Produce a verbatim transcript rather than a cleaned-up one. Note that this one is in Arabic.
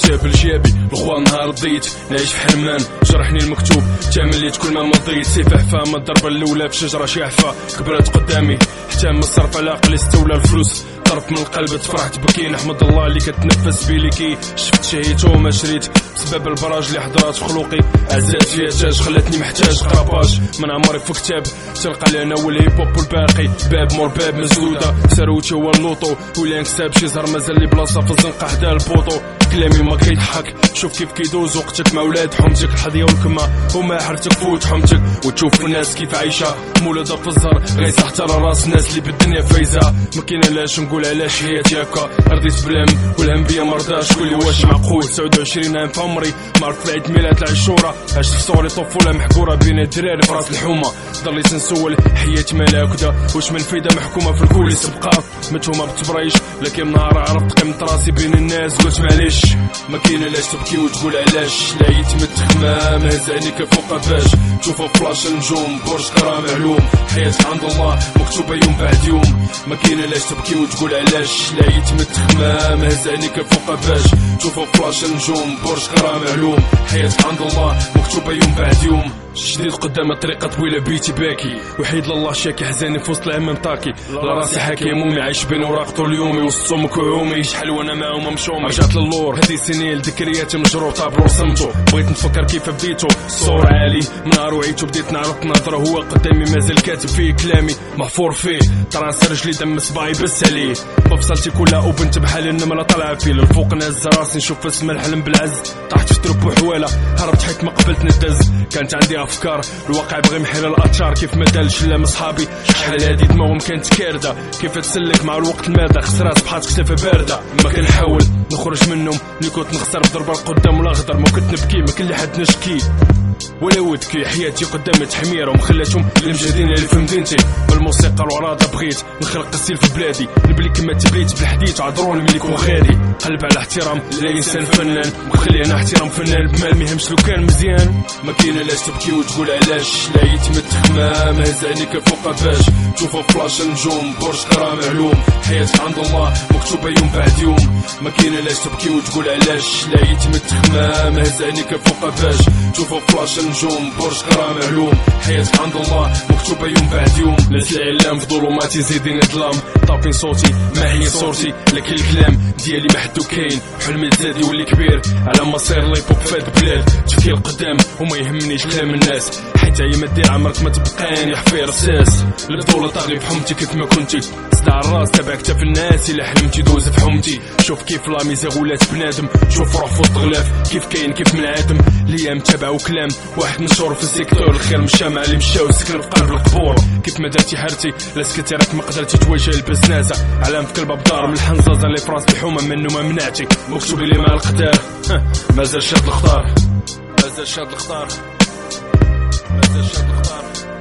كتاب الجيابي الخوان نهار ضيت نعيش في حرمان جرحني المكتوب تمليت كل ما مضيت سيف حفامة الضربة الاولى في شجرة شاحفة كبرت قدامي حتى ما صرف على عقلي استولى الفلوس طرف من القلب تفرحت بكي نحمد الله اللي كتنفس بيلي كي شفت شهيت وما شريت بسبب البراج اللي حضرات في خلوقي عزات فيها تاج خلاتني محتاج قراباج من عمري في كتاب تلقى لنا والهيب هوب والباقي باب مور باب مسدودة ثروتي هو اللوطو ولا نكسب شي زهر مازال لي بلاصه في الزنقه حدا البوطو كلامي ما كيضحك شوف كيف كيدوز وقتك مع ولاد حومتك الحظيه والكما وما حرتك فوت حومتك وتشوف الناس كيف عايشه مولده في الزهر غيصه حتى راس الناس اللي بالدنيا فايزه ما كاين علاش نقول علاش حياتي هكا رضيت بلام والانبياء مرضاش قولي واش معقول تسعة وعشرين عام في عمري ما عرفت العيد ميلاد العشوره عشت في صوري طفوله محكوره بين الدراري في راس الحومه ضليت نسول حياتي مالها هكذا واش من فايده محكومه في الكل سبقات متهومه بالتبريش لكن نهار عرفت قيمه راسي بين الناس قلت معليش ما كاين علاش تبكي وتقول علاش لا يتمت خمام هزاني كفوق باش تشوفها فلاش نجوم برج كرا معلوم حياتك عند الله مكتوبه يوم بعد يوم ما كاين علاش تبكي وتقول علاش لا يتمت خمام هزاني كفوق باش تشوفها فلاش نجوم برج كرا معلوم حياتك عند الله مكتوبه يوم بعد يوم جديد قدام الطريقة طويلة بيتي باكي وحيد لله شاكي حزاني في وسط العام منطاقي لراسي حاكي همومي عايش بين وراق طول يومي وسط امك وعومي شحال وانا معاهم مشومي رجعت للور هذه سنين ذكرياتي مجروطة برسمتو بغيت نفكر كيف بديتو الصور عالي من نهار وعيتو بديت نعرف نظرة هو قدامي مازال كاتب فيه كلامي محفور فيه تراس رجلي دم صباعي بس عليه بفصلتي كلها وبنت بحال النملة طالعة فيه للفوق نهز راسي نشوف اسم الحلم بالعز طاحت في ترب وحوالة هربت حيت ما قبلت ندز كانت عندي افكار الواقع بغي محيل الاتشار كيف ما دال شلا من صحابي شحال هادي دماغهم كانت كارده كيف تسلك مع الوقت الماده خسرات بحات كتافه بارده ما كنحاول نخرج منهم اللي كنت نخسر بضربه القدام والاخضر ما كنت نبكي ما كان لي حد نشكي ولا ودكي حياتي قدام تحميره ومخلاتهم المجاهدين اللي في مدينتي بالموسيقى الوراده بغيت نخلق السيل في بلادي نبلي كما تبليت بالحديث عذروني ملي كون غادي قلب على احترام لا انسان فنان مخلي انا احترام فنان بمال ما يهمش لو كان مزيان ما كاين علاش تبكي وتقول علاش لا يتمت خمام هزاني كفوق باش تشوفها فلاش نجوم برج كرا معلوم حياتك عند الله مكتوبه يوم بعد يوم ما كاين علاش تبكي وتقول علاش لا يتمت خمام هزاني كفوق باش تشوفها فلاش نجوم برج كرا معلوم حياتك عند الله مكتوبه يوم بعد يوم ناس العلام في ظلماتي زيدين ظلام طابين صوتي ما هي صورتي لكن الكلام ديالي ما حدو كاين حلمي زاد يولي كبير على مصير لي بوب فاد بلاد تفكير القدام وما يهمنيش كلام الناس حيت هي ما دير عمرك ما تبقاني حفير رصاص البطوله طاغي بحومتي كيف ما كنتي صدع الراس تبع كتاف الناس الا حلمتي دوز في حومتي شوف كيف لا ميزه ولات بنادم شوف روح في وسط غلاف كيف كاين كيف من عادم ليام تبعو كلام واحد مشهور في السيكتور الخير مشى مع اللي مشاو سكن في قلب القبور كيف ما درتي حرتي لا سكتي راك ما قدرتي تواجه البزنازه علام في كلبه بدار من الحنزازه اللي فراس الحومه منه ما منعتي مكتوب لي مع القدار مازال شاد الخضار مازال شاد الخضار مازال شاد الخضار